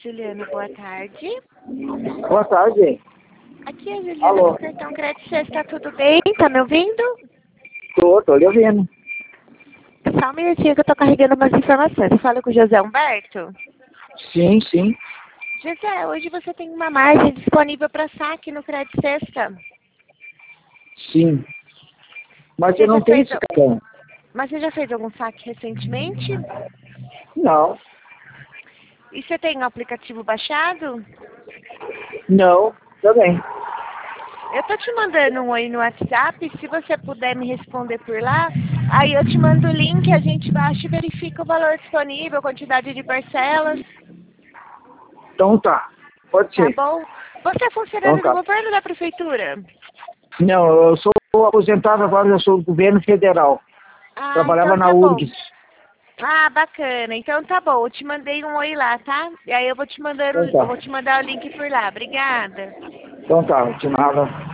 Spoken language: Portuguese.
Juliana, boa tarde. Boa tarde. Aqui é a Juliana Alô. do Cartão Crédito. Está tudo bem? Tá me ouvindo? Tô lhe ouvindo. Só um minutinho que eu tô carregando umas informações. Eu falo com o José Humberto. Sim. José, hoje você tem uma margem disponível para saque no Crédito Sexta. Sim. Mas Você eu não já tenho fez esse cartão. Mas você já fez algum saque recentemente? Não. E você tem o aplicativo baixado? Não. Também. Eu tô te mandando um oi no WhatsApp, se você puder me responder por lá, aí eu te mando o link, a gente baixa e verifica o valor disponível, quantidade de parcelas, Então tá. Pode tá ser. bom? Você é Então funcionário do tá. governo ou da prefeitura? Não, eu sou aposentado agora, eu sou do governo federal. Ah, Trabalhava então na tá bom. URGS. Ah, bacana. Então tá bom, eu te mandei um oi lá, tá? E aí eu vou te mandar Então eu tá. vou te mandar o link por lá. Obrigada. Então tá, de nada.